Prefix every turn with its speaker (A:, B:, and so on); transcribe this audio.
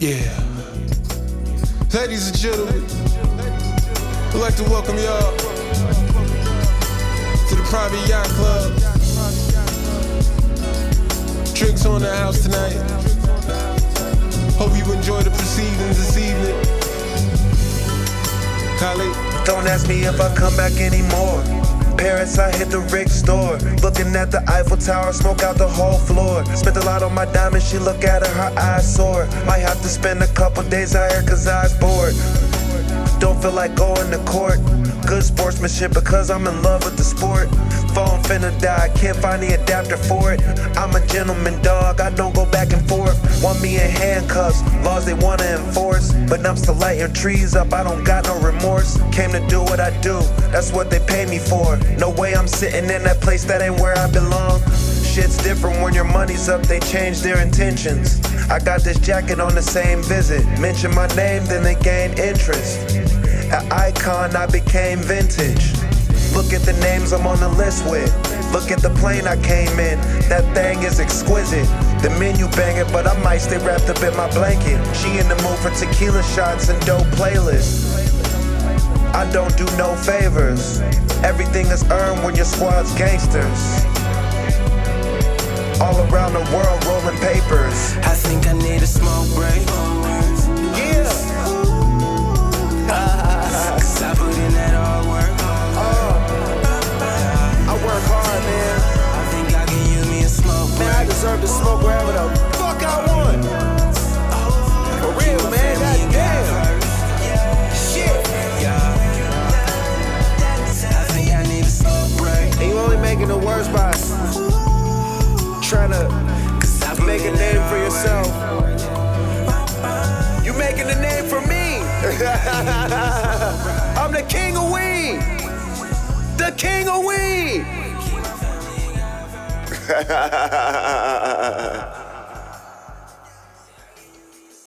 A: Yeah. Ladies and gentlemen, I'd like to welcome y'all to the Private Yacht Club. Drinks on the house tonight. Hope you enjoy the proceedings this evening. Khalid.
B: Don't ask me if I come back anymore. Paris, I hit the Rick store. Looking at the Eiffel Tower, smoke out the whole floor. Spent a lot on my diamonds, she look at her eyes sore. Might have to spend a couple days out here cause I was bored. Don't feel like going to court. Good sportsmanship because I'm in love with the sport. Phone finna die, can't find the adapter for it. I'm a gentleman, dog, I don't go back and forth. Want me in handcuffs, laws they wanna enforce. But I'm still lighting trees up, I don't got no remorse. Came to do what I do, that's what they pay me for. No way I'm sitting in that place, that ain't where I belong. Shit's different when your money's up, they change their intentions. I got this jacket on the same visit. Mention my name, then they gain interest. An icon, I became vintage. Look at the names I'm on the list with. Look at the plane I came in. That thing is exquisite. The menu banging, but I might stay wrapped up in my blanket. She in the mood for tequila shots and dope playlists. I don't do no favors. Everything is earned when your squad's gangsters. All around the world rolling papers.
C: I think I need a smoke break.
B: Yeah.
C: Cause I put in that hard work.
B: I work hard, man.
C: I think I can use me a smoke break.
B: Man, I deserve to smoke wherever the fuck I want. For real, man. God damn. Shit.
C: I think I need a smoke break.
B: And you only making it worse by trying to make a name for yourself. You making a name for me. I'm the king of weed. The king of weed.